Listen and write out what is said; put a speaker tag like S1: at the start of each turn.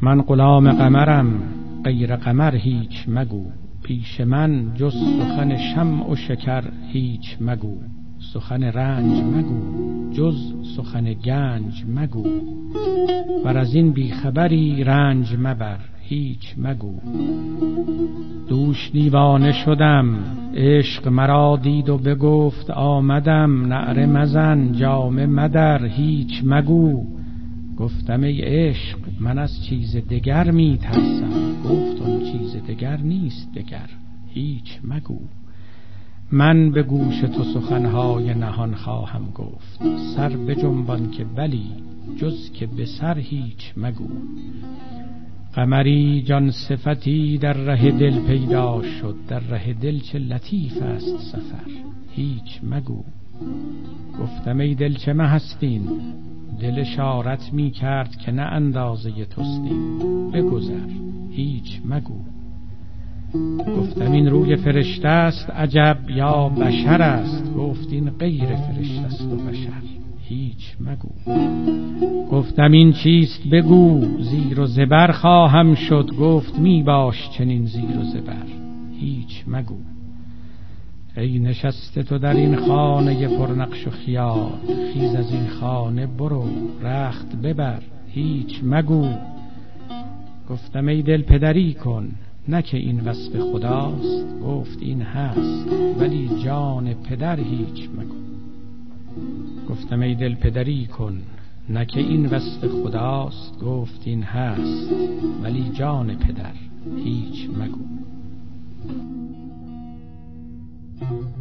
S1: من غلام قمرم غیر قمر هیچ مگو، پیش من جز سخن شمع و شکر هیچ مگو. سخن رنج مگو جز سخن گنج مگو، ور از این بیخبری رنج مبر هیچ مگو. دوش دیوانه شدم عشق مرا دید و بگفت آمدم، نعره مزن جامه مدر هیچ مگو. گفتم ای عشق من از چیز دگر می ترسم، گفت اون چیز دگر نیست دگر هیچ مگو. من به گوش تو سخنهای نهان خواهم گفت، سر بجنبان که بلی جز که به سر هیچ مگو. قمری جان صفتی در ره دل پیدا شد، در ره دل چه لطیف است سفر هیچ مگو. گفتم ای دل چه مهستین، دل اشارت می کرد که نه اندازه توستین، بگذر هیچ مگو. گفتم این روی فرشته است عجب یا بشر است، گفت این غیر فرشته است و بشر هیچ مگو. گفتم این چیست بگو، زیر و زبر خواهم شد، گفت می باش چنین زیر و زبر هیچ مگو. ای نشسته تو در این خانه پرنقش و خیال، خیز از این خانه برو رخت ببر هیچ مگو. گفتم ای دل پدری کن، نه که این وصف خداست، گفت این هست ولی جان پدر هیچ مگو. گفتم ای دل پدری کن، نه که این وصف خداست، گفت این هست ولی جان پدر هیچ مگو.